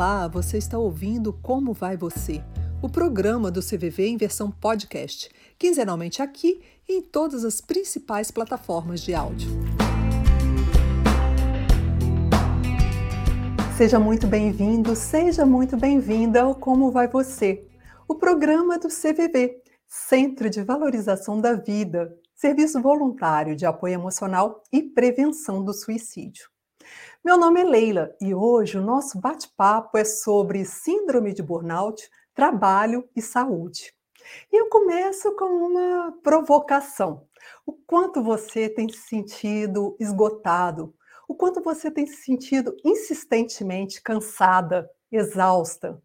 Olá, você está ouvindo Como Vai Você? O programa do CVV em versão podcast, quinzenalmente aqui e em todas as principais plataformas de áudio. Seja muito bem-vindo, seja muito bem-vinda ao Como Vai Você? O programa do CVV, Centro de Valorização da Vida, serviço voluntário de apoio emocional e prevenção do suicídio. Meu nome é Leila e hoje o nosso bate-papo é sobre síndrome de burnout, trabalho e saúde. E eu começo com uma provocação. O quanto você tem se sentido esgotado? O quanto você tem se sentido insistentemente cansada, exausta?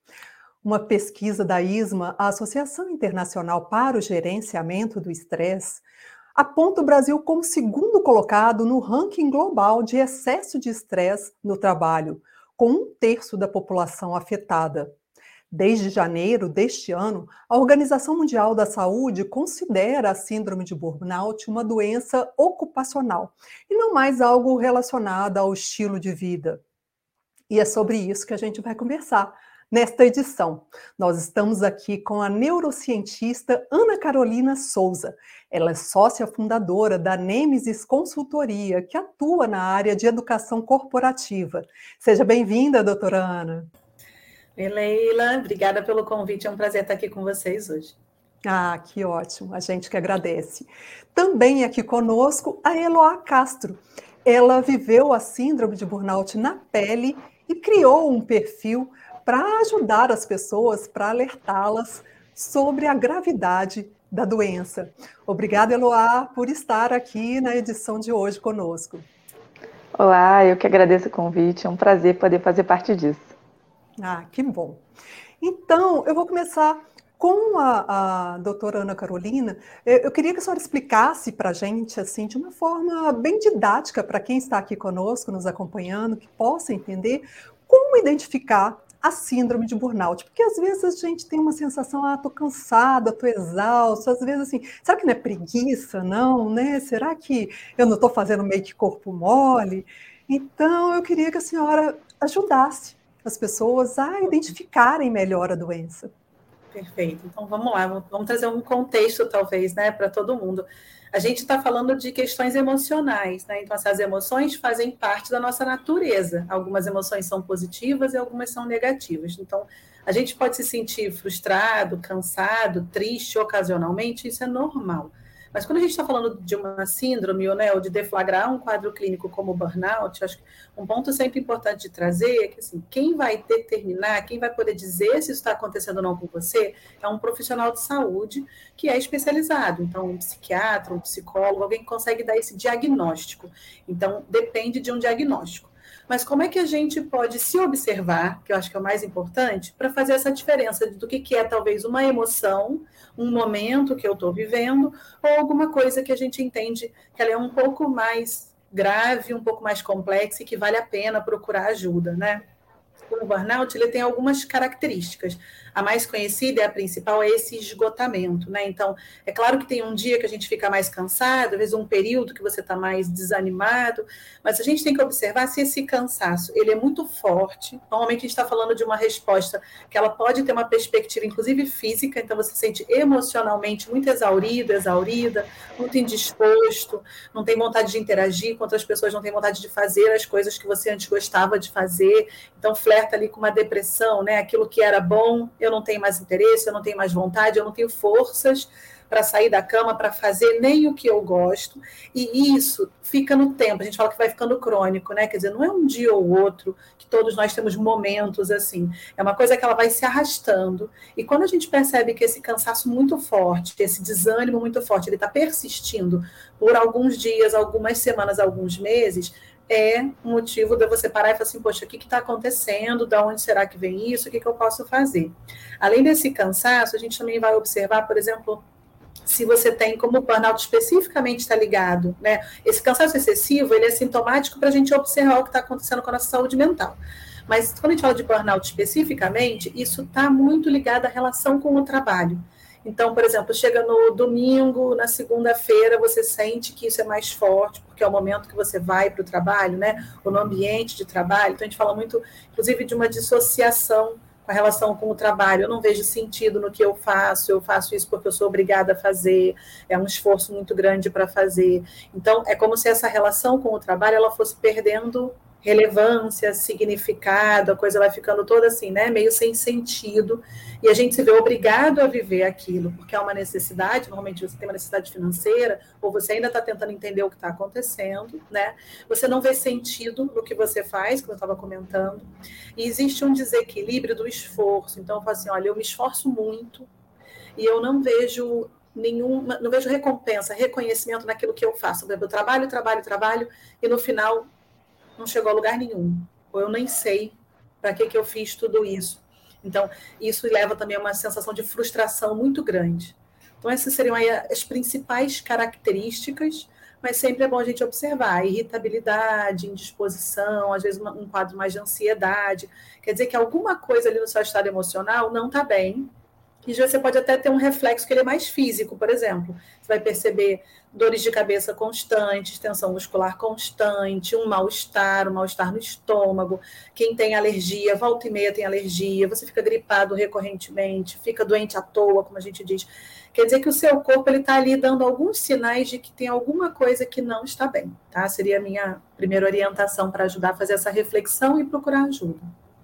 Uma pesquisa da ISMA, a Associação Internacional para o Gerenciamento do Estresse, aponta o Brasil como segundo colocado no ranking global de excesso de estresse no trabalho, com 1/3 da população afetada. Desde janeiro deste ano, a Organização Mundial da Saúde considera a síndrome de burnout uma doença ocupacional e não mais algo relacionado ao estilo de vida. E é sobre isso que a gente vai conversar nesta edição. Nós estamos aqui com a neurocientista Ana Carolina Souza. Ela é sócia fundadora da Nêmesis Consultoria, que atua na área de educação corporativa. Seja bem-vinda, doutora Ana. Oi, Leila, obrigada pelo convite, é um prazer estar aqui com vocês hoje. Ah, que ótimo, a gente que agradece. Também aqui conosco a Eloá Castro. Ela viveu a síndrome de burnout na pele e criou um perfil para ajudar as pessoas, para alertá-las sobre a gravidade da doença. Obrigada, Eloá, por estar aqui na edição de hoje conosco. Olá, eu que agradeço o convite, é um prazer poder fazer parte disso. Ah, que bom. Então, eu vou começar com a doutora Ana Carolina. Eu queria que a senhora explicasse para a gente, assim, de uma forma bem didática, para quem está aqui conosco, nos acompanhando, que possa entender como identificar a síndrome de burnout, porque às vezes a gente tem uma sensação, estou cansada, estou exausta, às vezes assim, será que não é preguiça, não, né? Será que eu não estou fazendo meio que corpo mole? Então, eu queria que a senhora ajudasse as pessoas a identificarem melhor a doença. Perfeito, então vamos lá, vamos trazer um contexto talvez, né, para todo mundo. A gente está falando de questões emocionais, né? Então essas emoções fazem parte da nossa natureza. Algumas emoções são positivas e algumas são negativas. Então a gente pode se sentir frustrado, cansado, triste ocasionalmente, isso é normal. Mas quando a gente está falando de uma síndrome, ou de deflagrar um quadro clínico como burnout, acho que um ponto sempre importante de trazer é que assim, quem vai determinar, quem vai poder dizer se isso está acontecendo ou não com você, é um profissional de saúde que é especializado. Então, um psiquiatra, um psicólogo, alguém que consegue dar esse diagnóstico. Então, depende de um diagnóstico. Mas como é que a gente pode se observar, que eu acho que é o mais importante, para fazer essa diferença do que é talvez uma emoção, um momento que eu estou vivendo, ou alguma coisa que a gente entende que ela é um pouco mais grave, um pouco mais complexa e que vale a pena procurar ajuda, né? O burnout ele tem algumas características. A mais conhecida e a principal é esse esgotamento, né? Então, é claro que tem um dia que a gente fica mais cansado, às vezes um período que você está mais desanimado, mas a gente tem que observar se esse cansaço ele é muito forte. Normalmente a gente está falando de uma resposta que ela pode ter uma perspectiva, inclusive física, então você se sente emocionalmente muito exaurido, exaurida, muito indisposto, não tem vontade de interagir com outras pessoas, não tem vontade de fazer as coisas que você antes gostava de fazer, então flerta ali com uma depressão, né? Aquilo que era bom, eu não tenho mais interesse, eu não tenho mais vontade, eu não tenho forças para sair da cama, para fazer nem o que eu gosto, e isso fica no tempo, a gente fala que vai ficando crônico, né? Quer dizer, não é um dia ou outro que todos nós temos momentos assim, é uma coisa que ela vai se arrastando, e quando a gente percebe que esse cansaço muito forte, esse desânimo muito forte, ele está persistindo por alguns dias, algumas semanas, alguns meses, é um motivo de você parar e falar assim, poxa, o que está acontecendo? De onde será que vem isso? O que eu posso fazer? Além desse cansaço, a gente também vai observar, por exemplo, se você tem, como o burnout especificamente está ligado, né? Esse cansaço excessivo, ele é sintomático para a gente observar o que está acontecendo com a nossa saúde mental. Mas quando a gente fala de burnout especificamente, isso está muito ligado à relação com o trabalho. Então, por exemplo, chega no domingo, na segunda-feira, você sente que isso é mais forte, porque é o momento que você vai para o trabalho, né? Ou no ambiente de trabalho. Então, a gente fala muito, inclusive, de uma dissociação com a relação com o trabalho. Eu não vejo sentido no que eu faço isso porque eu sou obrigada a fazer, é um esforço muito grande para fazer. Então, é como se essa relação com o trabalho ela fosse perdendo relevância, significado, a coisa vai ficando toda assim, né, meio sem sentido, e a gente se vê obrigado a viver aquilo, porque é uma necessidade, normalmente você tem uma necessidade financeira, ou você ainda está tentando entender o que está acontecendo, né, você não vê sentido no que você faz, como eu estava comentando, e existe um desequilíbrio do esforço, então eu falo assim, olha, eu me esforço muito, e eu não vejo não vejo recompensa, reconhecimento naquilo que eu faço, eu trabalho, e no final não chegou a lugar nenhum, ou eu nem sei para que eu fiz tudo isso. Então, isso leva também a uma sensação de frustração muito grande. Então, essas seriam aí as principais características, mas sempre é bom a gente observar irritabilidade, indisposição, às vezes um quadro mais de ansiedade. Quer dizer que alguma coisa ali no seu estado emocional não está bem, e você pode até ter um reflexo que ele é mais físico, por exemplo. Você vai perceber dores de cabeça constantes, tensão muscular constante, um mal-estar no estômago. Quem tem alergia, volta e meia tem alergia, você fica gripado recorrentemente, fica doente à toa, como a gente diz. Quer dizer que o seu corpo está ali dando alguns sinais de que tem alguma coisa que não está bem, tá? Seria a minha primeira orientação para ajudar a fazer essa reflexão e procurar ajuda.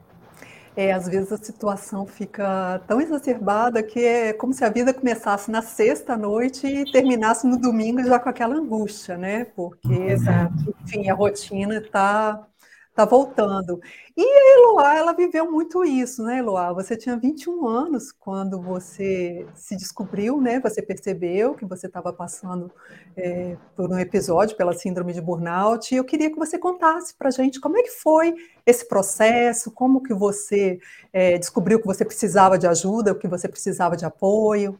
Às vezes a situação fica tão exacerbada que é como se a vida começasse na sexta-noite e terminasse no domingo já com aquela angústia, né? Porque, enfim, a rotina tá voltando. E a Eloá, ela viveu muito isso, né, Eloá? Você tinha 21 anos quando você se descobriu, né? Você percebeu que você estava passando por um episódio, pela síndrome de burnout, e eu queria que você contasse para a gente como é que foi esse processo, como que você descobriu que você precisava de ajuda, que você precisava de apoio.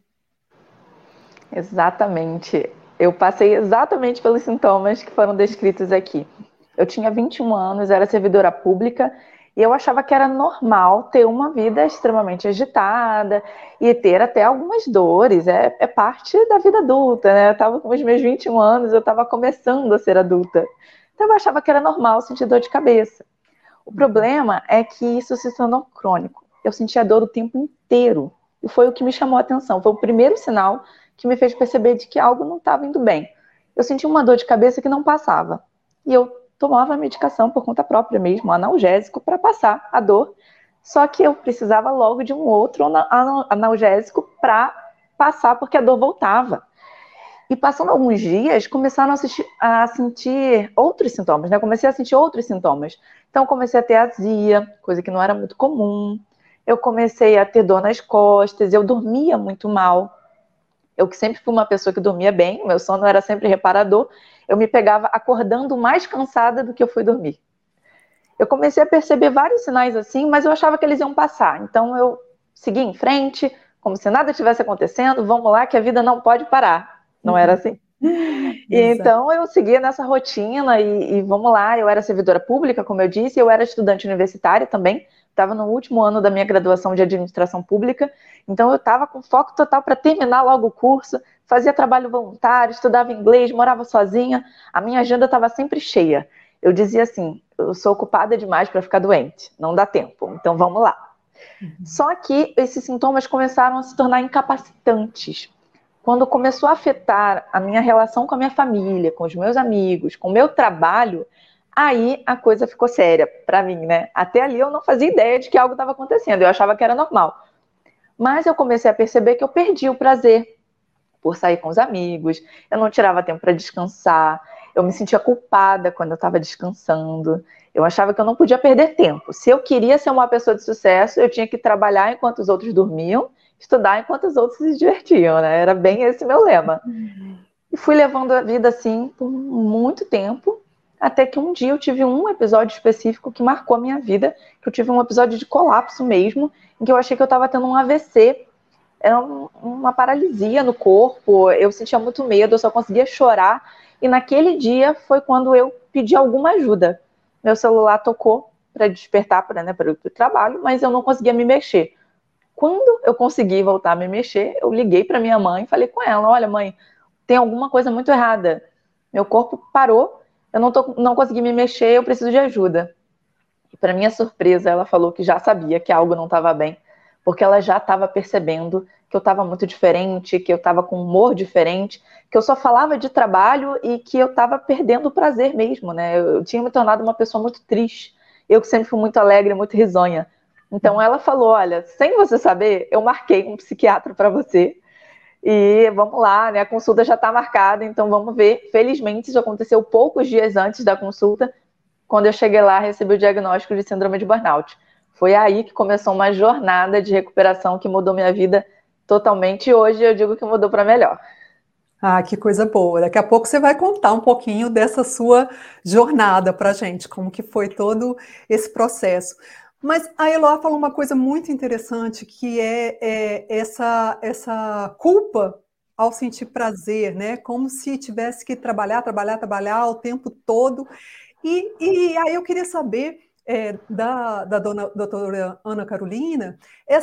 Exatamente. Eu passei exatamente pelos sintomas que foram descritos aqui. Eu tinha 21 anos, era servidora pública, e eu achava que era normal ter uma vida extremamente agitada e ter até algumas dores. É parte da vida adulta, né? Eu estava com os meus 21 anos, eu estava começando a ser adulta. Então eu achava que era normal sentir dor de cabeça. O problema é que isso se tornou crônico. Eu sentia dor o tempo inteiro. E foi o que me chamou a atenção. Foi o primeiro sinal que me fez perceber de que algo não estava indo bem. Eu sentia uma dor de cabeça que não passava. E eu tomava medicação por conta própria mesmo, analgésico, para passar a dor. Só que eu precisava logo de um outro analgésico para passar, porque a dor voltava. E passando alguns dias, começaram a sentir outros sintomas, né? Comecei a sentir outros sintomas. Então, comecei a ter azia, coisa que não era muito comum. Eu comecei a ter dor nas costas, eu dormia muito mal. Eu que sempre fui uma pessoa que dormia bem, meu sono era sempre reparador, eu me pegava acordando mais cansada do que eu fui dormir. Eu comecei a perceber vários sinais assim, mas eu achava que eles iam passar. Então, eu segui em frente, como se nada tivesse acontecendo, vamos lá que a vida não pode parar. Não era assim? E então eu seguia nessa rotina e vamos lá, eu era servidora pública, como eu disse, eu era estudante universitária também, estava no último ano da minha graduação de administração pública, então eu estava com foco total para terminar logo o curso, fazia trabalho voluntário, estudava inglês, morava sozinha, a minha agenda estava sempre cheia. Eu dizia assim, eu sou ocupada demais para ficar doente, não dá tempo, então vamos lá. Só que esses sintomas começaram a se tornar incapacitantes. Quando começou a afetar a minha relação com a minha família, com os meus amigos, com o meu trabalho, aí a coisa ficou séria para mim, né? Até ali eu não fazia ideia de que algo estava acontecendo, eu achava que era normal. Mas eu comecei a perceber que eu perdi o prazer por sair com os amigos, eu não tirava tempo para descansar, eu me sentia culpada quando eu estava descansando, eu achava que eu não podia perder tempo. Se eu queria ser uma pessoa de sucesso, eu tinha que trabalhar enquanto os outros dormiam, estudar enquanto os outros se divertiam, né? Era bem esse meu lema. E fui levando a vida assim por muito tempo, até que um dia eu tive um episódio específico que marcou a minha vida, que eu tive um episódio de colapso mesmo, em que eu achei que eu estava tendo um AVC, era uma paralisia no corpo, eu sentia muito medo, eu só conseguia chorar, e naquele dia foi quando eu pedi alguma ajuda. Meu celular tocou para despertar para o trabalho, mas eu não conseguia me mexer. Quando eu consegui voltar a me mexer, eu liguei para minha mãe e falei com ela, olha mãe, tem alguma coisa muito errada. Meu corpo parou, eu não consegui me mexer, eu preciso de ajuda. E para minha surpresa, ela falou que já sabia que algo não estava bem, porque ela já estava percebendo que eu estava muito diferente, que eu estava com um humor diferente, que eu só falava de trabalho e que eu estava perdendo o prazer mesmo, né? Eu tinha me tornado uma pessoa muito triste. Eu que sempre fui muito alegre, muito risonha. Então ela falou, olha, sem você saber, eu marquei um psiquiatra para você e vamos lá, né? A consulta já está marcada, então vamos ver. Felizmente isso aconteceu poucos dias antes da consulta. Quando eu cheguei lá, recebi o diagnóstico de síndrome de burnout. Foi aí que começou uma jornada de recuperação que mudou minha vida totalmente e hoje eu digo que mudou para melhor. Ah, que coisa boa. Daqui a pouco você vai contar um pouquinho dessa sua jornada para a gente, como que foi todo esse processo. Mas a Eloá falou uma coisa muito interessante, que é essa culpa ao sentir prazer, né? Como se tivesse que trabalhar o tempo todo. E aí eu queria saber da doutora Ana Carolina,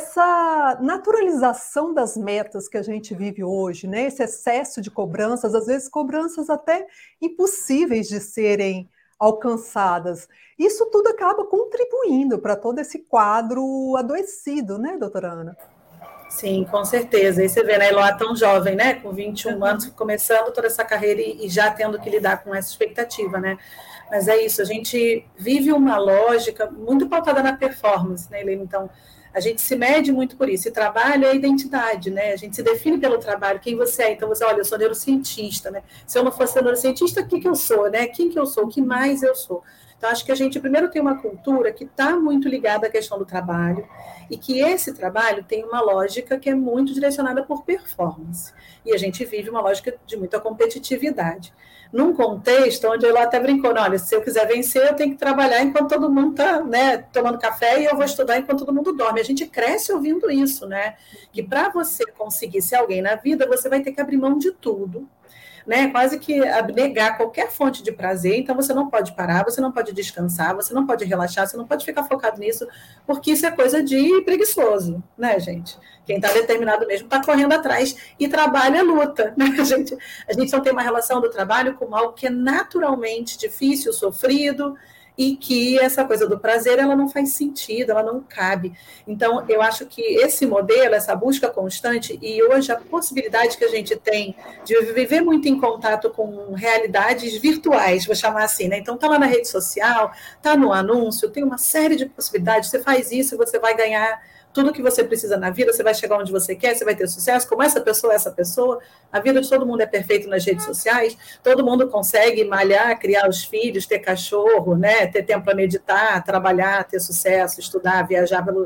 essa naturalização das metas que a gente vive hoje, né? Esse excesso de cobranças, às vezes cobranças até impossíveis de serem alcançadas. Isso tudo acaba contribuindo para todo esse quadro adoecido, né, doutora Ana? Sim, com certeza. E você vê, né, Eloá tão jovem, né, com 21 anos, começando toda essa carreira e já tendo que lidar com essa expectativa, né? Mas é isso, a gente vive uma lógica muito pautada na performance, né, Helena? Então, a gente se mede muito por isso. E trabalho é a identidade, né? A gente se define pelo trabalho, quem você é. Então, você, olha, eu sou neurocientista, né? Se eu não fosse neurocientista, o que eu sou, né? Quem que eu sou? O que mais eu sou? Então, acho que a gente, primeiro, tem uma cultura que está muito ligada à questão do trabalho e que esse trabalho tem uma lógica que é muito direcionada por performance. E a gente vive uma lógica de muita competitividade. Num contexto onde ela até brincou, olha, se eu quiser vencer, eu tenho que trabalhar enquanto todo mundo está, né, tomando café e eu vou estudar enquanto todo mundo dorme. A gente cresce ouvindo isso, né? Que para você conseguir ser alguém na vida, você vai ter que abrir mão de tudo, né? Quase que abnegar qualquer fonte de prazer. Então você não pode parar, você não pode descansar, você não pode relaxar, você não pode ficar focado nisso, porque isso é coisa de preguiçoso, né, gente? Quem está determinado mesmo está correndo atrás e trabalho é luta, né? A gente não tem uma relação do trabalho como algo que é naturalmente difícil, sofrido, e que essa coisa do prazer, ela não faz sentido, ela não cabe. Então, eu acho que esse modelo, essa busca constante, e hoje a possibilidade que a gente tem de viver muito em contato com realidades virtuais, vou chamar assim, né? Então, tá lá na rede social, tá no anúncio, tem uma série de possibilidades, você faz isso e você vai ganhar tudo que você precisa na vida, você vai chegar onde você quer, você vai ter sucesso, como essa pessoa, a vida de todo mundo é perfeita nas redes sociais, todo mundo consegue malhar, criar os filhos, ter cachorro, né, ter tempo para meditar, trabalhar, ter sucesso, estudar, viajar pelo...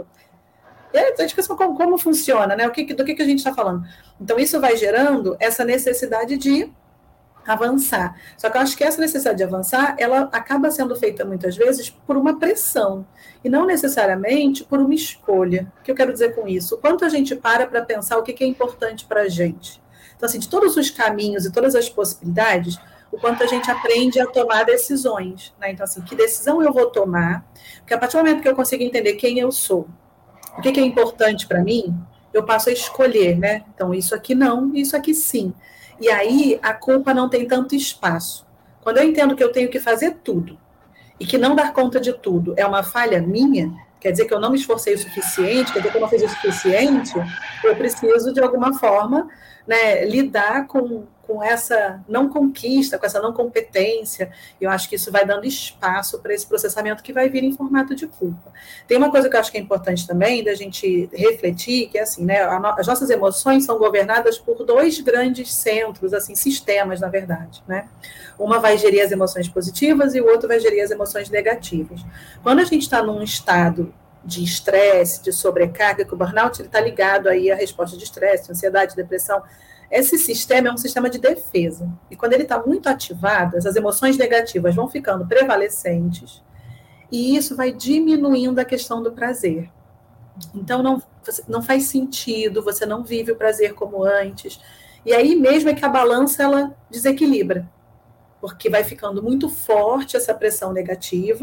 a discussão como funciona, né, do que a gente está falando. Então, isso vai gerando essa necessidade de avançar. Só que eu acho que essa necessidade de avançar, ela acaba sendo feita muitas vezes por uma pressão, e não necessariamente por uma escolha. O que eu quero dizer com isso? O quanto a gente para pensar o que é importante para a gente. Então, assim, de todos os caminhos e todas as possibilidades, o quanto a gente aprende a tomar decisões, né? Então, assim, que decisão eu vou tomar? Porque a partir do momento que eu consigo entender quem eu sou, o que é importante para mim, eu passo a escolher, né? Então, isso aqui não, isso aqui sim. E aí a culpa não tem tanto espaço. Quando eu entendo que eu tenho que fazer tudo e que não dar conta de tudo é uma falha minha, quer dizer que eu não me esforcei o suficiente, quer dizer que eu não fiz o suficiente, eu preciso, de alguma forma, né, lidar com essa não conquista, com essa não competência. Eu acho que isso vai dando espaço para esse processamento que vai vir em formato de culpa. Tem uma coisa que eu acho que é importante também, da gente refletir, que é assim, né, as nossas emoções são governadas por dois grandes centros, assim, sistemas, na verdade, né? Uma vai gerir as emoções positivas e o outro vai gerir as emoções negativas. Quando a gente está num estado de estresse, de sobrecarga, que o burnout está ligado aí à resposta de estresse, ansiedade, depressão, esse sistema é um sistema de defesa. E quando ele está muito ativado, essas emoções negativas vão ficando prevalecentes e isso vai diminuindo a questão do prazer. Então, não faz sentido, você não vive o prazer como antes. E aí mesmo é que a balança, ela desequilibra, porque vai ficando muito forte essa pressão negativa,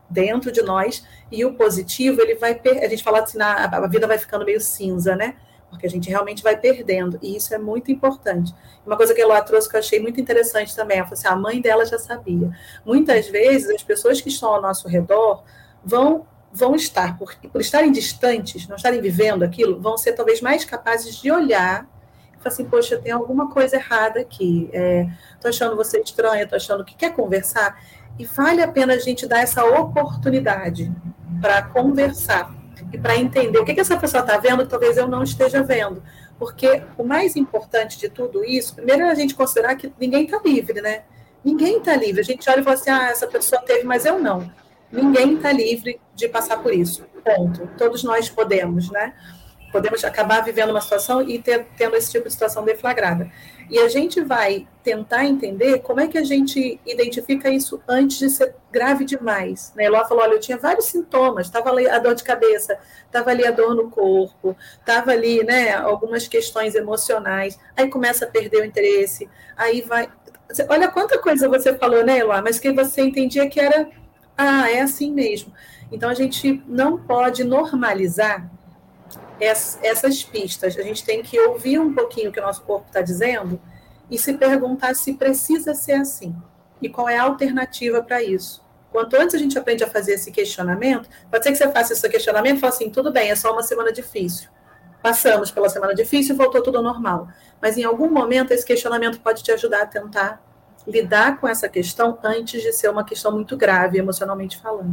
dentro de nós, e o positivo, ele vai, a gente fala assim, a vida vai ficando meio cinza, né? Porque a gente realmente vai perdendo, e isso é muito importante. Uma coisa que a Eloá trouxe que eu achei muito interessante também, ela falou assim, a mãe dela já sabia. Muitas vezes, as pessoas que estão ao nosso redor vão estar, por estarem distantes, não estarem vivendo aquilo, vão ser talvez mais capazes de olhar e falar assim, poxa, tem alguma coisa errada aqui, tô achando você estranha, tô achando que quer conversar, e vale a pena a gente dar essa oportunidade para conversar e para entender o que essa pessoa está vendo que talvez eu não esteja vendo. Porque o mais importante de tudo isso, primeiro é a gente considerar que ninguém está livre, né? Ninguém está livre. A gente olha e fala assim, essa pessoa teve, mas eu não. Ninguém está livre de passar por isso. Ponto. Todos nós podemos, né? Podemos acabar vivendo uma situação e tendo esse tipo de situação deflagrada. E a gente vai tentar entender como é que a gente identifica isso antes de ser grave demais. Né? Ela falou, olha, eu tinha vários sintomas, estava ali a dor de cabeça, estava ali a dor no corpo, estava ali, né, algumas questões emocionais, aí começa a perder o interesse, aí vai... Olha quanta coisa você falou, né, Eloá, mas que você entendia que era, é assim mesmo. Então, a gente não pode normalizar essas pistas. A gente tem que ouvir um pouquinho o que o nosso corpo está dizendo e se perguntar se precisa ser assim e qual é a alternativa para isso. Quanto antes a gente aprende a fazer esse questionamento, pode ser que você faça esse questionamento e fale assim, tudo bem, é só uma semana difícil. Passamos pela semana difícil e voltou tudo ao normal. Mas em algum momento esse questionamento pode te ajudar a tentar lidar com essa questão antes de ser uma questão muito grave, emocionalmente falando.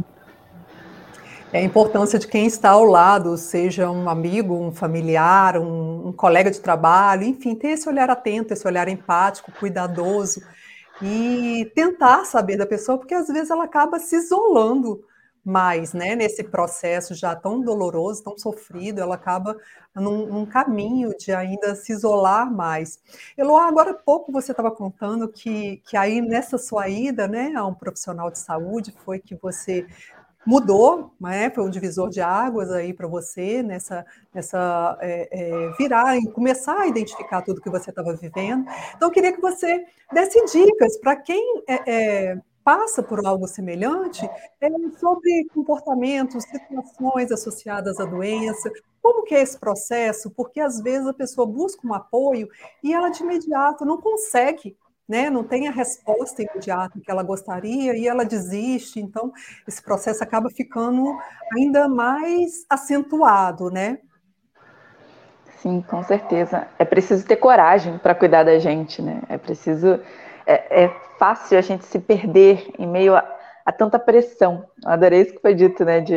A importância de quem está ao lado, seja um amigo, um familiar, um colega de trabalho, enfim, ter esse olhar atento, esse olhar empático, cuidadoso, e tentar saber da pessoa, porque às vezes ela acaba se isolando mais, né, nesse processo já tão doloroso, tão sofrido, ela acaba num caminho de ainda se isolar mais. Eloá, agora há pouco você estava contando que aí nessa sua ida, né, a um profissional de saúde, foi que você mudou, né? Foi um divisor de águas aí para você, nessa virar e começar a identificar tudo que você estava vivendo. Então, eu queria que você desse dicas para quem passa por algo semelhante, sobre comportamentos, situações associadas à doença, como que é esse processo, porque às vezes a pessoa busca um apoio e ela de imediato não consegue, né? Não tem a resposta imediata que ela gostaria e ela desiste, então esse processo acaba ficando ainda mais acentuado, né? Sim, com certeza. É preciso ter coragem para cuidar da gente, né? É fácil a gente se perder em meio a tanta pressão. Eu adorei isso que foi dito, né?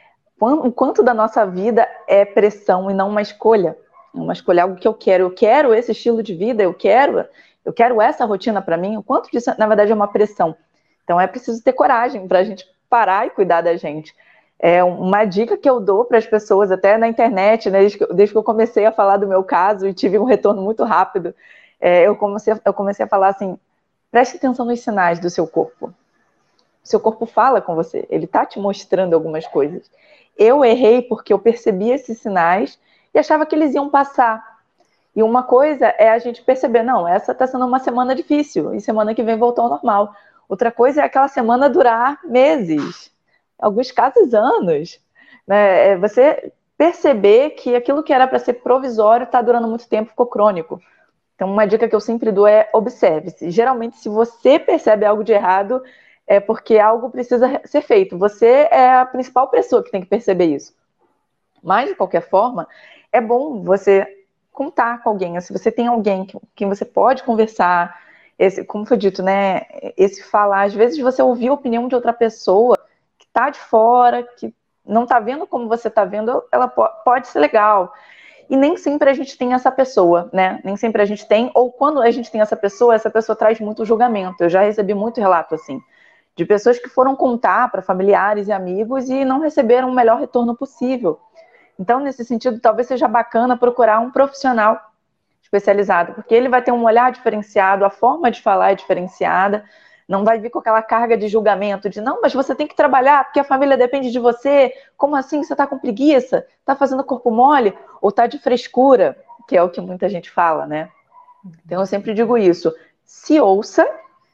O quanto da nossa vida é pressão e não uma escolha. Uma escolha, algo que eu quero. Eu quero esse estilo de vida, eu quero essa rotina para mim. O quanto disso, na verdade, é uma pressão. Então, é preciso ter coragem para a gente parar e cuidar da gente. É uma dica que eu dou para as pessoas, até na internet, né, desde que eu comecei a falar do meu caso e tive um retorno muito rápido, eu comecei a falar assim, preste atenção nos sinais do seu corpo. Seu corpo fala com você, ele está te mostrando algumas coisas. Eu errei porque eu percebi esses sinais e achava que eles iam passar. E uma coisa é a gente perceber, não, essa está sendo uma semana difícil, e semana que vem voltou ao normal. Outra coisa é aquela semana durar meses, em alguns casos anos. Né? Você perceber que aquilo que era para ser provisório está durando muito tempo, ficou crônico. Então, uma dica que eu sempre dou é observe-se. Geralmente, se você percebe algo de errado, é porque algo precisa ser feito. Você é a principal pessoa que tem que perceber isso. Mas, de qualquer forma, é bom você contar com alguém. Se você tem alguém com quem você pode conversar, como foi dito, né? Esse falar, às vezes você ouvir a opinião de outra pessoa que está de fora, que não está vendo como você está vendo, ela pode ser legal. E nem sempre a gente tem essa pessoa, né? Nem sempre a gente tem, ou quando a gente tem essa pessoa traz muito julgamento. Eu já recebi muito relato assim, de pessoas que foram contar para familiares e amigos e não receberam o melhor retorno possível. Então, nesse sentido, talvez seja bacana procurar um profissional especializado, porque ele vai ter um olhar diferenciado, a forma de falar é diferenciada, não vai vir com aquela carga de julgamento, de não, mas você tem que trabalhar, porque a família depende de você, como assim, você está com preguiça, está fazendo corpo mole, ou está de frescura, que é o que muita gente fala, né? Então, eu sempre digo isso, se ouça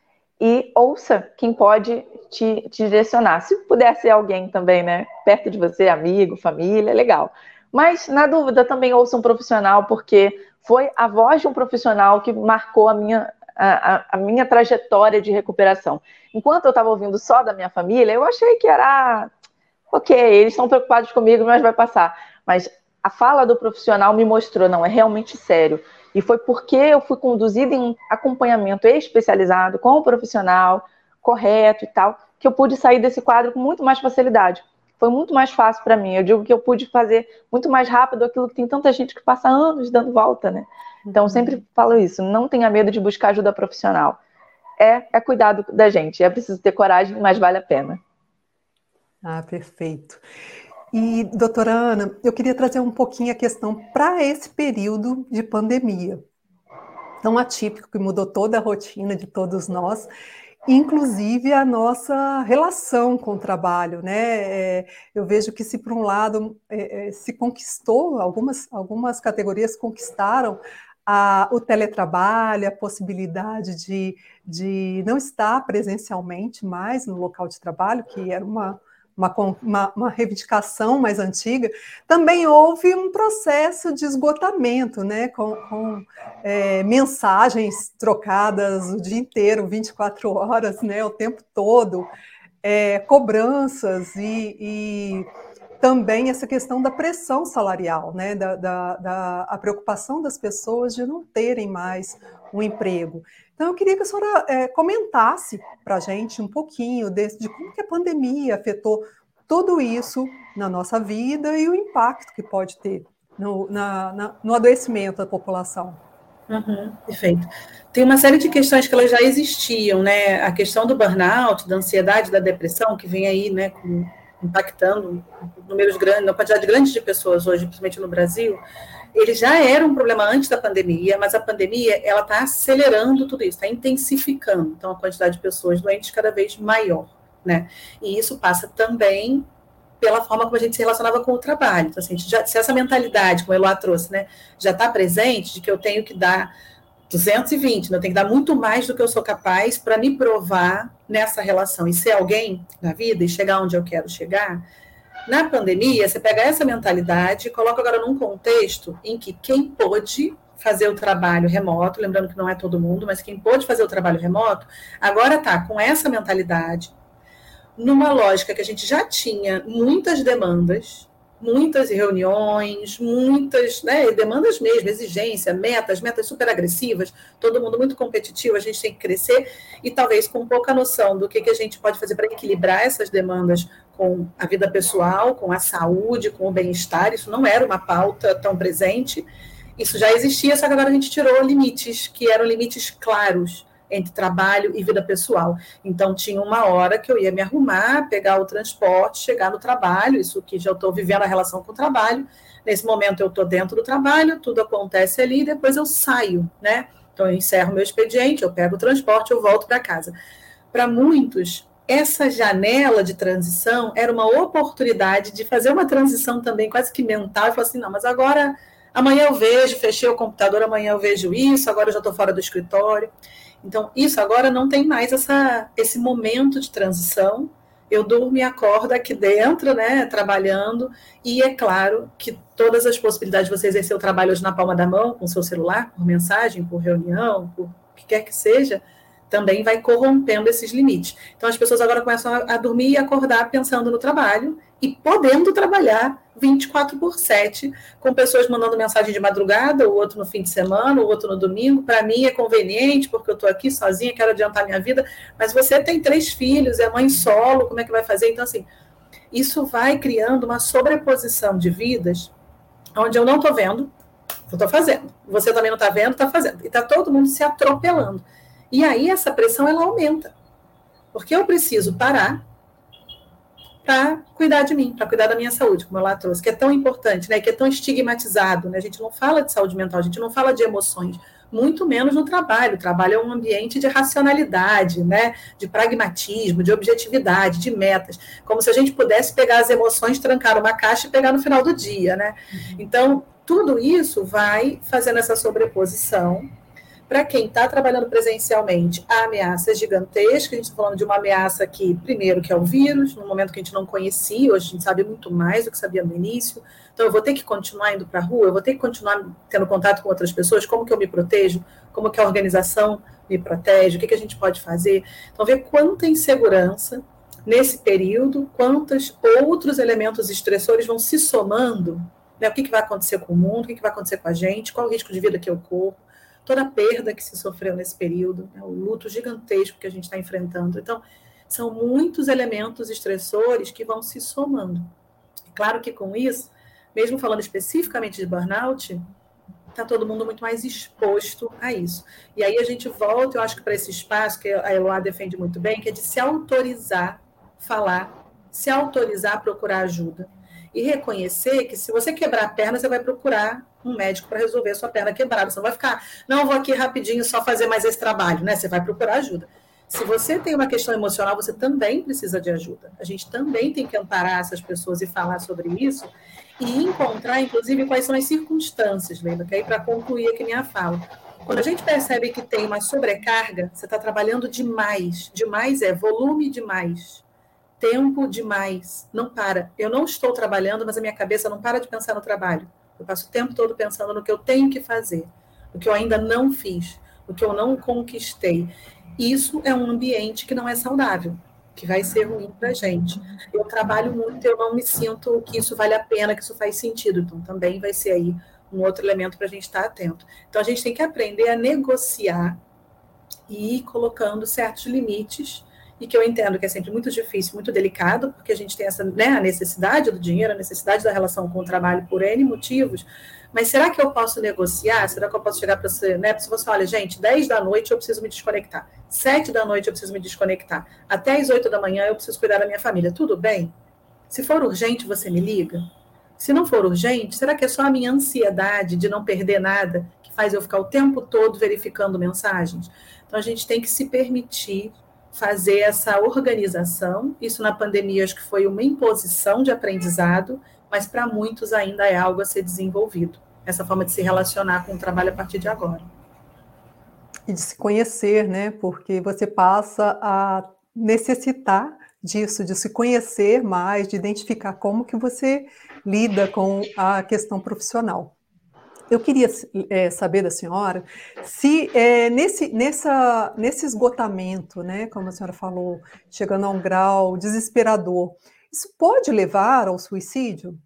e ouça quem pode te direcionar. Se puder ser alguém também, né, perto de você, amigo, família, legal. Mas, na dúvida, também ouça um profissional, porque foi a voz de um profissional que marcou a minha trajetória de recuperação. Enquanto eu estava ouvindo só da minha família, eu achei que era... ok, eles estão preocupados comigo, mas vai passar. Mas a fala do profissional me mostrou, não, é realmente sério. E foi porque eu fui conduzida em um acompanhamento especializado com o profissional correto e tal, que eu pude sair desse quadro com muito mais facilidade. Foi muito mais fácil para mim. Eu digo que eu pude fazer muito mais rápido aquilo que tem tanta gente que passa anos dando volta, né? Então, eu sempre falo isso, não tenha medo de buscar ajuda profissional. É cuidado da gente, é preciso ter coragem, mas vale a pena. Ah, perfeito. E, doutora Ana, eu queria trazer um pouquinho a questão para esse período de pandemia, tão atípico, que mudou toda a rotina de todos nós, inclusive a nossa relação com o trabalho, né? Eu vejo que se por um lado se conquistou, algumas categorias conquistaram o teletrabalho, a possibilidade de não estar presencialmente mais no local de trabalho, que era uma reivindicação mais antiga, também houve um processo de esgotamento, né, com mensagens trocadas o dia inteiro, 24 horas, né, o tempo todo, cobranças e também essa questão da pressão salarial, né, a preocupação das pessoas de não terem mais um emprego. Então, eu queria que a senhora comentasse para a gente um pouquinho de como que a pandemia afetou tudo isso na nossa vida e o impacto que pode ter no adoecimento da população. Perfeito. Tem uma série de questões que elas já existiam, né? A questão do burnout, da ansiedade, da depressão, que vem aí, né, impactando números grandes, uma quantidade grande de pessoas hoje, principalmente no Brasil. Ele já era um problema antes da pandemia, mas a pandemia ela está acelerando tudo isso, está intensificando. Então, a quantidade de pessoas doentes cada vez maior, né? E isso passa também pela forma como a gente se relacionava com o trabalho. Então, assim, se essa mentalidade, como a Eloá trouxe, né, já está presente, de que eu tenho que dar 220, eu tenho que dar muito mais do que eu sou capaz para me provar nessa relação e ser alguém na vida e chegar onde eu quero chegar. Na pandemia, você pega essa mentalidade e coloca agora num contexto em que quem pôde fazer o trabalho remoto, lembrando que não é todo mundo, mas quem pôde fazer o trabalho remoto, agora está com essa mentalidade, numa lógica que a gente já tinha muitas demandas, muitas reuniões, muitas, né, demandas mesmo, exigência, metas super agressivas, todo mundo muito competitivo, a gente tem que crescer, e talvez com pouca noção do que a gente pode fazer para equilibrar essas demandas com a vida pessoal, com a saúde, com o bem-estar. Isso não era uma pauta tão presente, isso já existia, só que agora a gente tirou limites, que eram limites claros, entre trabalho e vida pessoal. Então, tinha uma hora que eu ia me arrumar, pegar o transporte, chegar no trabalho, isso que já estou vivendo a relação com o trabalho. Nesse momento, eu estou dentro do trabalho, tudo acontece ali, e depois eu saio, né? Então, eu encerro meu expediente, eu pego o transporte, eu volto para casa. Para muitos, essa janela de transição era uma oportunidade de fazer uma transição também quase que mental, e falar assim, não, mas agora, amanhã eu vejo, fechei o computador, amanhã eu vejo isso, agora eu já estou fora do escritório. Então, isso agora não tem mais esse momento de transição. Eu durmo e acordo aqui dentro, né, trabalhando, e é claro que todas as possibilidades de você exercer o trabalho hoje na palma da mão, com o seu celular, por mensagem, por reunião, por o que quer que seja, também vai corrompendo esses limites. Então, as pessoas agora começam a dormir e acordar pensando no trabalho e podendo trabalhar 24/7, com pessoas mandando mensagem de madrugada, o outro no fim de semana, o outro no domingo. Para mim é conveniente, porque eu estou aqui sozinha, quero adiantar minha vida, mas você tem 3 filhos, é mãe solo, como é que vai fazer? Então, assim, isso vai criando uma sobreposição de vidas, onde eu não estou vendo, eu estou fazendo. Você também não está vendo, está fazendo. E está todo mundo se atropelando. E aí essa pressão, ela aumenta. Porque eu preciso parar para cuidar de mim, para cuidar da minha saúde, como eu lá trouxe, que é tão importante, né, que é tão estigmatizado, né? A gente não fala de saúde mental, a gente não fala de emoções, muito menos no trabalho. O trabalho é um ambiente de racionalidade, né, de pragmatismo, de objetividade, de metas, como se a gente pudesse pegar as emoções, trancar uma caixa e pegar no final do dia, né? Então, tudo isso vai fazendo essa sobreposição para quem está trabalhando presencialmente, a ameaça é gigantesca. A gente está falando de uma ameaça que, primeiro, que é o vírus, no momento que a gente não conhecia, hoje a gente sabe muito mais do que sabia no início. Então, eu vou ter que continuar indo para a rua, eu vou ter que continuar tendo contato com outras pessoas, como que eu me protejo, como que a organização me protege, o que a gente pode fazer. Então, ver quanta insegurança nesse período, quantos outros elementos estressores vão se somando, né? O que vai acontecer com o mundo, o que vai acontecer com a gente, qual o risco de vida que eu corro, toda a perda que se sofreu nesse período, né? O luto gigantesco que a gente está enfrentando. Então, são muitos elementos estressores que vão se somando. Claro que com isso, mesmo falando especificamente de burnout, está todo mundo muito mais exposto a isso. E aí a gente volta, eu acho que para esse espaço que a Eloá defende muito bem, que é de se autorizar falar, se autorizar a procurar ajuda. E reconhecer que se você quebrar a perna, você vai procurar um médico para resolver a sua perna quebrada. Você não vai ficar, não, vou aqui rapidinho só fazer mais esse trabalho, né? Você vai procurar ajuda. Se você tem uma questão emocional, você também precisa de ajuda. A gente também tem que amparar essas pessoas e falar sobre isso e encontrar, inclusive, quais são as circunstâncias, Leila, que aí para concluir aqui minha fala. Quando a gente percebe que tem uma sobrecarga, você está trabalhando demais. Demais é volume demais. Tempo demais, não para. Eu não estou trabalhando, mas a minha cabeça não para de pensar no trabalho. Eu passo o tempo todo pensando no que eu tenho que fazer, no que eu ainda não fiz, no que eu não conquistei. Isso é um ambiente que não é saudável, que vai ser ruim para a gente. Eu trabalho muito, eu não me sinto que isso vale a pena, que isso faz sentido. Então, também vai ser aí um outro elemento para a gente estar atento. Então, a gente tem que aprender a negociar e ir colocando certos limites, e que eu entendo que é sempre muito difícil, muito delicado, porque a gente tem essa, né, a necessidade do dinheiro, a necessidade da relação com o trabalho por N motivos, mas será que eu posso negociar? Será que eu posso chegar para você, né, se você olha, gente, 10 da noite eu preciso me desconectar, 7 da noite eu preciso me desconectar, até as 8 da manhã eu preciso cuidar da minha família, tudo bem? Se for urgente, você me liga? Se não for urgente, será que é só a minha ansiedade de não perder nada que faz eu ficar o tempo todo verificando mensagens? Então, a gente tem que se permitir fazer essa organização. Isso na pandemia acho que foi uma imposição de aprendizado, mas para muitos ainda é algo a ser desenvolvido. Essa forma de se relacionar com o trabalho a partir de agora. E de se conhecer, né? Porque você passa a necessitar disso, de se conhecer mais, de identificar como que você lida com a questão profissional. Eu queria saber da senhora se nesse esgotamento, né, como a senhora falou, chegando a um grau desesperador, isso pode levar ao suicídio?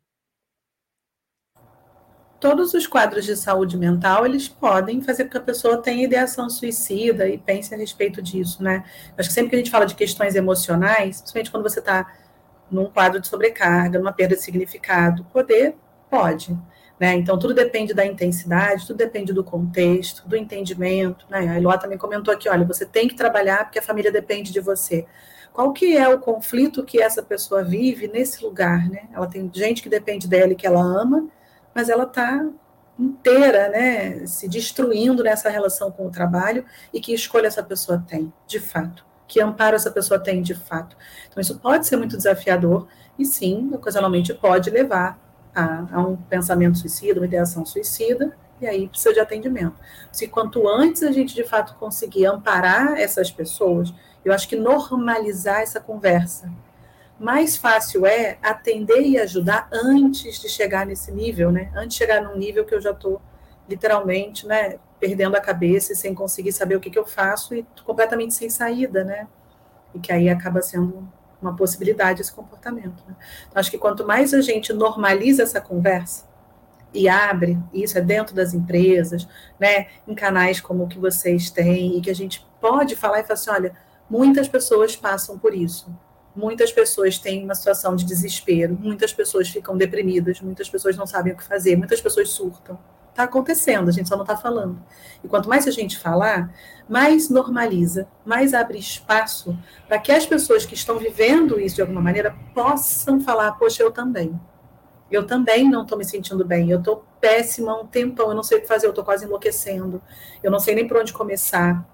Todos os quadros de saúde mental, eles podem fazer com que a pessoa tenha ideação suicida e pense a respeito disso, né? Acho que sempre que a gente fala de questões emocionais, principalmente quando você está num quadro de sobrecarga, numa perda de significado, pode. Né? Então, tudo depende da intensidade, tudo depende do contexto, do entendimento. Né? A Eloá também comentou aqui, olha, você tem que trabalhar porque a família depende de você. Qual que é o conflito que essa pessoa vive nesse lugar? Né? Ela tem gente que depende dela e que ela ama, mas ela está inteira, né, se destruindo nessa relação com o trabalho, e que escolha essa pessoa tem, de fato? Que amparo essa pessoa tem, de fato? Então, isso pode ser muito desafiador, e sim, ocasionalmente pode levar a um pensamento suicida, uma ideação suicida, e aí precisa de atendimento. Se quanto antes a gente, de fato, conseguir amparar essas pessoas, eu acho que normalizar essa conversa, mais fácil é atender e ajudar antes de chegar nesse nível, né? Antes de chegar num nível que eu já estou, literalmente, né, perdendo a cabeça e sem conseguir saber o que eu faço e completamente sem saída, né? E que aí acaba sendo uma possibilidade esse comportamento. Né? Então, acho que quanto mais a gente normaliza essa conversa e abre, isso é dentro das empresas, né, em canais como o que vocês têm, e que a gente pode falar e falar assim, olha, muitas pessoas passam por isso, muitas pessoas têm uma situação de desespero, muitas pessoas ficam deprimidas, muitas pessoas não sabem o que fazer, muitas pessoas surtam. Está acontecendo, a gente só não está falando. E quanto mais a gente falar, mais normaliza, mais abre espaço para que as pessoas que estão vivendo isso de alguma maneira possam falar, poxa, eu também não estou me sentindo bem, eu estou péssima há um tempão, eu não sei o que fazer, eu estou quase enlouquecendo, eu não sei nem por onde começar.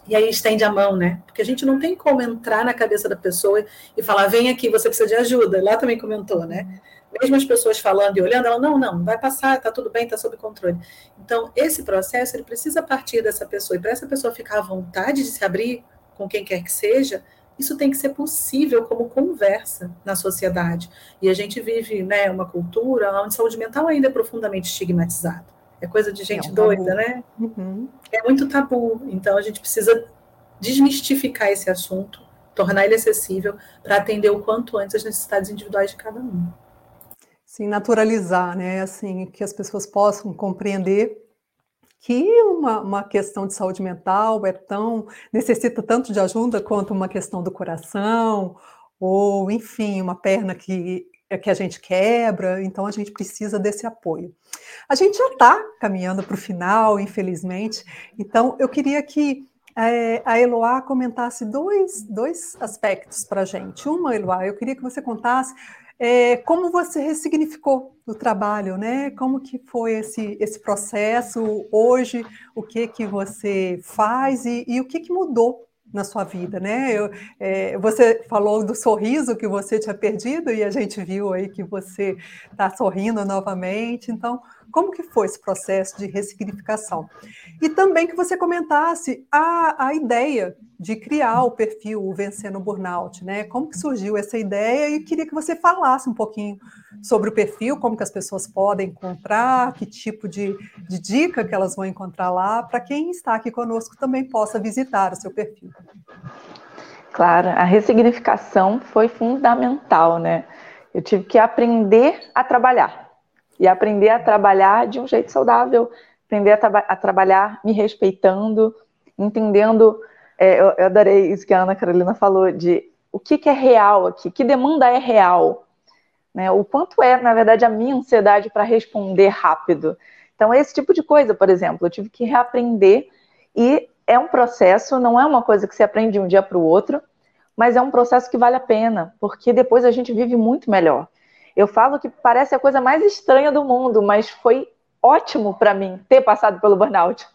E aí estende a mão, né? Porque a gente não tem como entrar na cabeça da pessoa e falar, vem aqui, você precisa de ajuda. Lá também comentou, né? Mesmo as pessoas falando e olhando, ela, não, vai passar, tá tudo bem, tá sob controle. Então, esse processo, ele precisa partir dessa pessoa. E para essa pessoa ficar à vontade de se abrir com quem quer que seja, isso tem que ser possível como conversa na sociedade. E a gente vive, né, uma cultura onde saúde mental ainda é profundamente estigmatizada. É coisa de gente doida, né? Uhum. É muito tabu. Então, a gente precisa desmistificar esse assunto, tornar ele acessível para atender o quanto antes as necessidades individuais de cada um. Sim, naturalizar, né? Assim, que as pessoas possam compreender que uma questão de saúde mental necessita tanto de ajuda quanto uma questão do coração, ou, enfim, uma perna que a gente quebra, então a gente precisa desse apoio. A gente já está caminhando para o final, infelizmente, então eu queria que a Eloá comentasse dois aspectos para a gente. Uma, Eloá, eu queria que você contasse como você ressignificou o trabalho, né? Como que foi esse processo hoje, o que você faz e o que mudou na sua vida, né? Você falou do sorriso que você tinha perdido e a gente viu aí que você está sorrindo novamente. Então, como que foi esse processo de ressignificação? E também que você comentasse a ideia de criar o perfil Vencendo o Burnout, né? Como que surgiu essa ideia? E queria que você falasse um pouquinho sobre o perfil, como que as pessoas podem encontrar, que tipo de dica que elas vão encontrar lá, para quem está aqui conosco também possa visitar o seu perfil. Claro, a ressignificação foi fundamental, né? Eu tive que aprender a trabalhar. E aprender a trabalhar de um jeito saudável, aprender a trabalhar me respeitando, entendendo. Eu adorei isso que a Ana Carolina falou, de o que é real aqui, que demanda é real, né? O quanto é, na verdade, a minha ansiedade para responder rápido. Então, esse tipo de coisa, por exemplo, eu tive que reaprender, e é um processo, não é uma coisa que se aprende de um dia para o outro, mas é um processo que vale a pena, porque depois a gente vive muito melhor. Eu falo que parece a coisa mais estranha do mundo, mas foi ótimo para mim ter passado pelo burnout.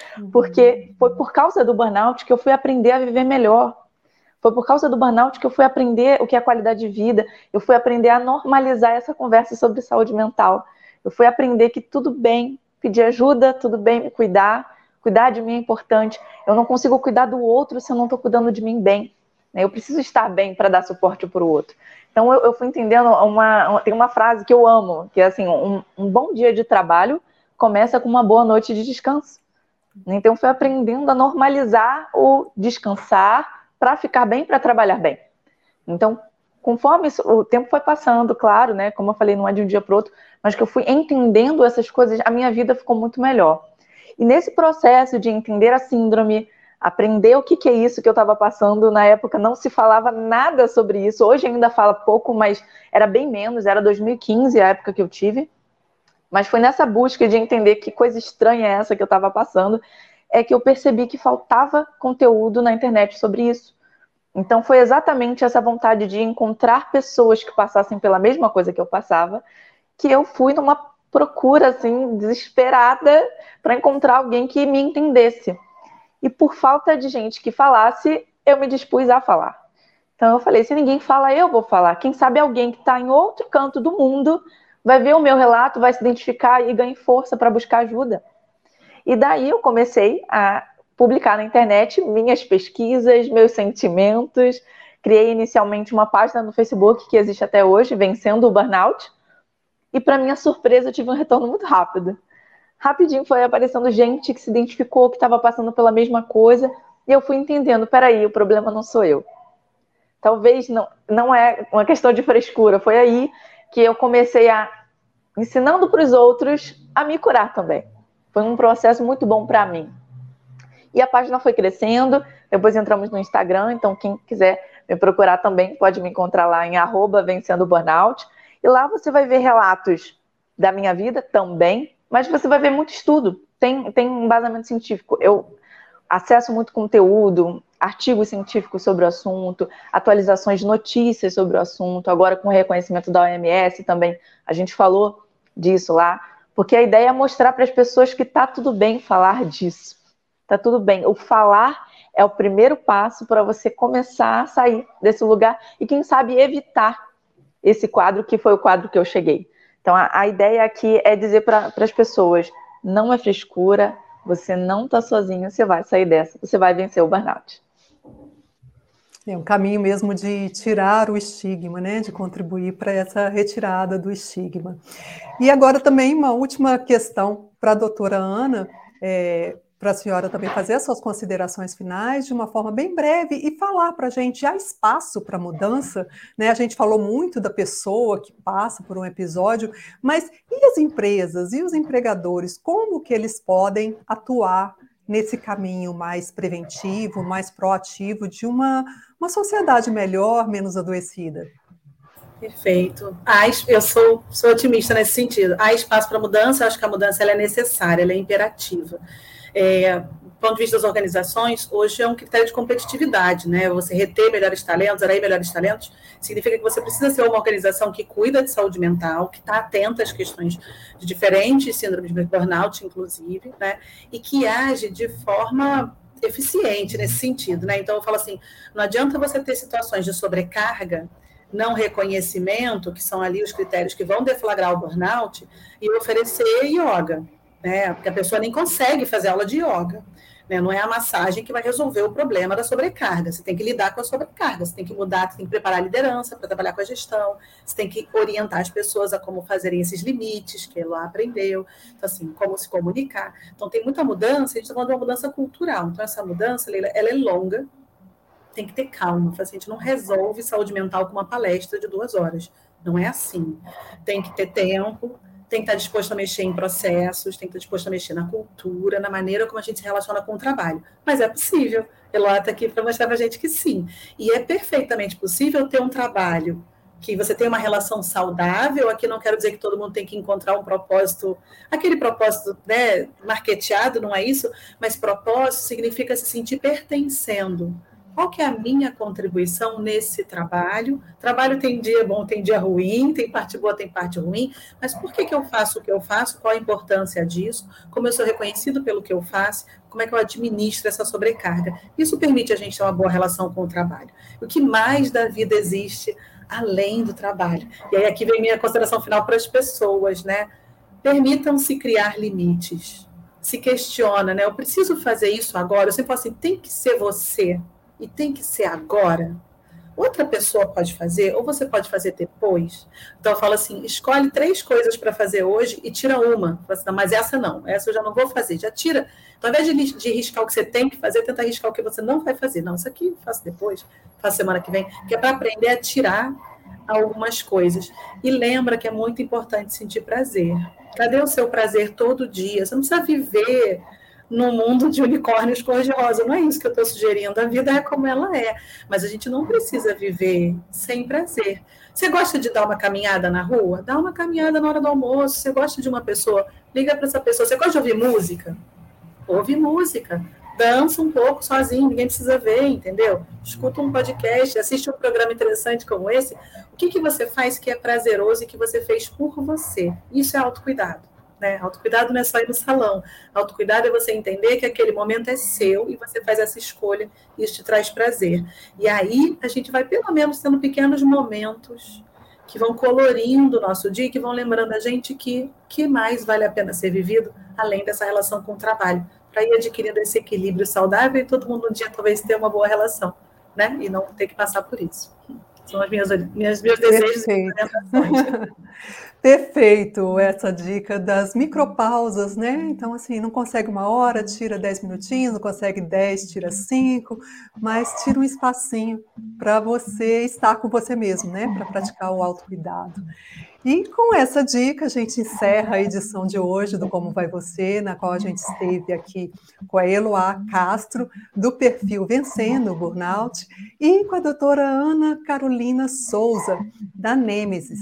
Porque foi por causa do burnout que eu fui aprender a viver melhor. Foi por causa do burnout que eu fui aprender o que é qualidade de vida. Eu fui aprender a normalizar essa conversa sobre saúde mental. Eu fui aprender que tudo bem pedir ajuda, tudo bem me cuidar. Cuidar de mim é importante. Eu não consigo cuidar do outro se eu não estou cuidando de mim bem. Eu preciso estar bem para dar suporte para o outro. Então eu fui entendendo, tem uma frase que eu amo, que é assim, um bom dia de trabalho começa com uma boa noite de descanso. Então eu fui aprendendo a normalizar o descansar para ficar bem, para trabalhar bem. Então, conforme o tempo foi passando, claro, né, como eu falei, não é de um dia para o outro, mas que eu fui entendendo essas coisas, a minha vida ficou muito melhor. E nesse processo de entender a síndrome, aprender o que é isso que eu estava passando, na época não se falava nada sobre isso, hoje ainda fala pouco, mas era bem menos, era 2015 a época que eu tive. Mas foi nessa busca de entender que coisa estranha é essa que eu estava passando, é que eu percebi que faltava conteúdo na internet sobre isso. Então foi exatamente essa vontade de encontrar pessoas que passassem pela mesma coisa que eu passava, que eu fui numa procura assim desesperada para encontrar alguém que me entendesse. E por falta de gente que falasse, eu me dispus a falar. Então eu falei, se ninguém fala, eu vou falar. Quem sabe alguém que está em outro canto do mundo vai ver o meu relato, vai se identificar e ganhe força para buscar ajuda. E daí eu comecei a publicar na internet minhas pesquisas, meus sentimentos. Criei inicialmente uma página no Facebook que existe até hoje, Vencendo o Burnout. E para minha surpresa, eu tive um retorno muito rápido. Rapidinho foi aparecendo gente que se identificou, que estava passando pela mesma coisa. E eu fui entendendo, peraí, o problema não sou eu. Talvez não é uma questão de frescura. Foi aí que eu comecei ensinando para os outros a me curar também. Foi um processo muito bom para mim. E a página foi crescendo, depois entramos no Instagram, então quem quiser me procurar também pode me encontrar lá em @vencendoburnout. E lá você vai ver relatos da minha vida também, mas você vai ver muito estudo, tem embasamento científico. Eu acesso muito conteúdo, artigos científicos sobre o assunto, atualizações de notícias sobre o assunto, agora com o reconhecimento da OMS também, a gente falou disso lá, porque a ideia é mostrar para as pessoas que está tudo bem falar disso, está tudo bem. O falar é o primeiro passo para você começar a sair desse lugar e, quem sabe, evitar esse quadro que foi o quadro que eu cheguei. Então, a ideia aqui é dizer para as pessoas, não é frescura, você não está sozinho, você vai sair dessa, você vai vencer o burnout. É um caminho mesmo de tirar o estigma, né? De contribuir para essa retirada do estigma. E agora também uma última questão para a doutora Ana, para a senhora também fazer as suas considerações finais de uma forma bem breve e falar para a gente, há espaço para mudança, né? A gente falou muito da pessoa que passa por um episódio, mas e as empresas, e os empregadores, como que eles podem atuar nesse caminho mais preventivo, mais proativo de uma sociedade melhor, menos adoecida? Perfeito. Eu sou otimista nesse sentido. Há espaço para mudança, acho que a mudança ela é necessária, ela é imperativa. Do ponto de vista das organizações, hoje é um critério de competitividade, né? Você reter melhores talentos, atrair melhores talentos, significa que você precisa ser uma organização que cuida de saúde mental, que está atenta às questões de diferentes síndromes de burnout, inclusive, né? E que age de forma eficiente nesse sentido, né? Então, eu falo assim, não adianta você ter situações de sobrecarga, não reconhecimento, que são ali os critérios que vão deflagrar o burnout, e oferecer yoga, né? Porque a pessoa nem consegue fazer aula de yoga, né? Não é a massagem que vai resolver o problema da sobrecarga, você tem que lidar com a sobrecarga, você tem que mudar, você tem que preparar a liderança para trabalhar com a gestão, você tem que orientar as pessoas a como fazerem esses limites que ela aprendeu, então assim, como se comunicar. Então tem muita mudança, a gente está falando de uma mudança cultural, então essa mudança, Leila, ela é longa, tem que ter calma, a gente não resolve saúde mental com uma palestra de 2 horas, não é assim. Tem que ter tempo, tem que estar disposto a mexer em processos, tem que estar disposto a mexer na cultura, na maneira como a gente se relaciona com o trabalho. Mas é possível. Ela está aqui para mostrar para a gente que sim. E é perfeitamente possível ter um trabalho que você tem uma relação saudável. Aqui não quero dizer que todo mundo tem que encontrar um propósito, aquele propósito, né, marketeado, não é isso? Mas propósito significa se sentir pertencendo. Qual que é a minha contribuição nesse trabalho? Trabalho tem dia bom, tem dia ruim, tem parte boa, tem parte ruim, mas por que eu faço o que eu faço? Qual a importância disso? Como eu sou reconhecido pelo que eu faço? Como é que eu administro essa sobrecarga? Isso permite a gente ter uma boa relação com o trabalho. O que mais da vida existe além do trabalho? E aí aqui vem minha consideração final para as pessoas, né? Permitam-se criar limites. Se questiona, né? Eu preciso fazer isso agora? Eu sempre falo assim, tem que ser você. E tem que ser agora. Outra pessoa pode fazer, ou você pode fazer depois. Então, eu falo assim, escolhe 3 coisas para fazer hoje e tira uma. Assim, não, mas essa não, essa eu já não vou fazer. Já tira. Então, ao invés de riscar o que você tem que fazer, tenta riscar o que você não vai fazer. Não, isso aqui eu faço depois, faço semana que vem. Que é para aprender a tirar algumas coisas. E lembra que é muito importante sentir prazer. Cadê o seu prazer todo dia? Você não precisa viver no mundo de unicórnios cor-de-rosa. Não é isso que eu estou sugerindo. A vida é como ela é. Mas a gente não precisa viver sem prazer. Você gosta de dar uma caminhada na rua? Dá uma caminhada na hora do almoço. Você gosta de uma pessoa? Liga para essa pessoa. Você gosta de ouvir música? Ouve música. Dança um pouco sozinho, ninguém precisa ver, entendeu? Escuta um podcast, assiste um programa interessante como esse. O que você faz que é prazeroso e que você fez por você? Isso é autocuidado. Né? Autocuidado não é só ir no salão. Autocuidado é você entender que aquele momento é seu e você faz essa escolha e isso te traz prazer. E aí a gente vai pelo menos tendo pequenos momentos que vão colorindo o nosso dia, que vão lembrando a gente que mais vale a pena ser vivido além dessa relação com o trabalho, para ir adquirindo esse equilíbrio saudável e todo mundo um dia talvez ter uma boa relação, né? E não ter que passar por isso. São os meus desejos e orientações. Perfeito, essa dica das micropausas, né? Então, assim, não consegue 1 hora, tira 10 minutinhos, não consegue 10, tira 5, mas tira um espacinho para você estar com você mesmo, né? Para praticar o autocuidado. E com essa dica, a gente encerra a edição de hoje do Como Vai Você, na qual a gente esteve aqui com a Eloá Castro, do perfil Vencendo o Burnout, e com a doutora Ana Carolina Souza, da Nêmesis.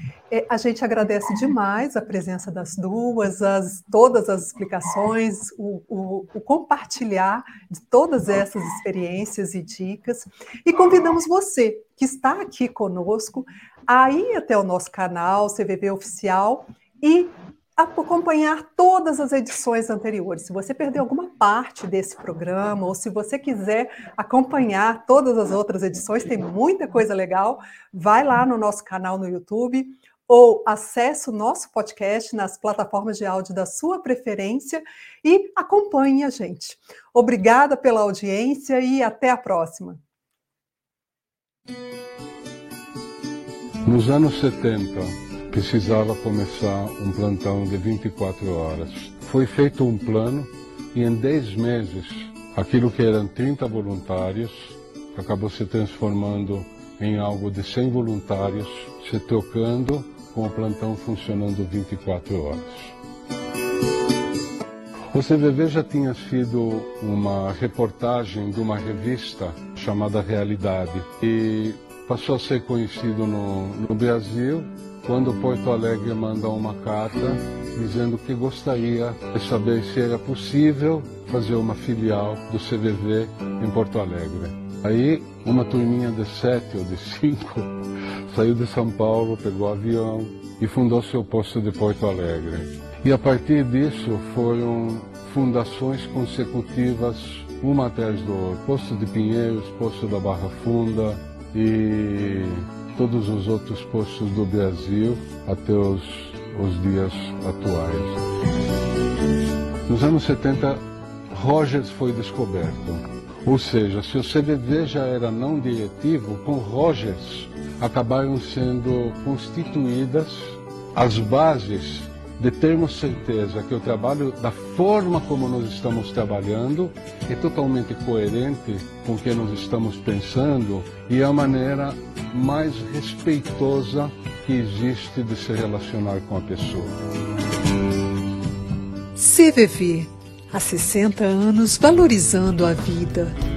A gente agradece demais a presença das duas, todas as explicações, o compartilhar de todas essas experiências e dicas. E convidamos você, que está aqui conosco, a ir até o nosso canal CVV Oficial e acompanhar todas as edições anteriores. Se você perdeu alguma parte desse programa, ou se você quiser acompanhar todas as outras edições, tem muita coisa legal, vai lá no nosso canal no YouTube, ou acesse o nosso podcast nas plataformas de áudio da sua preferência e acompanhe a gente. Obrigada pela audiência e até a próxima. Nos anos 70, precisava começar um plantão de 24 horas. Foi feito um plano e em 10 meses, aquilo que eram 30 voluntários acabou se transformando em algo de 100 voluntários, se trocando com o plantão funcionando 24 horas. O CVV já tinha sido uma reportagem de uma revista chamada Realidade e passou a ser conhecido no Brasil quando Porto Alegre manda uma carta dizendo que gostaria de saber se era possível fazer uma filial do CVV em Porto Alegre. Aí uma turminha de 7 ou de 5 saiu de São Paulo, pegou avião e fundou seu posto de Porto Alegre. E a partir disso foram fundações consecutivas, uma atrás do outro. Posto de Pinheiros, posto da Barra Funda e todos os outros postos do Brasil até os dias atuais. Nos anos 70, Rogers foi descoberto. Ou seja, se o CVV já era não diretivo, com Rogers acabaram sendo constituídas as bases de termos certeza que o trabalho, da forma como nós estamos trabalhando, é totalmente coerente com o que nós estamos pensando e é a maneira mais respeitosa que existe de se relacionar com a pessoa. CVV, há 60 anos valorizando a vida.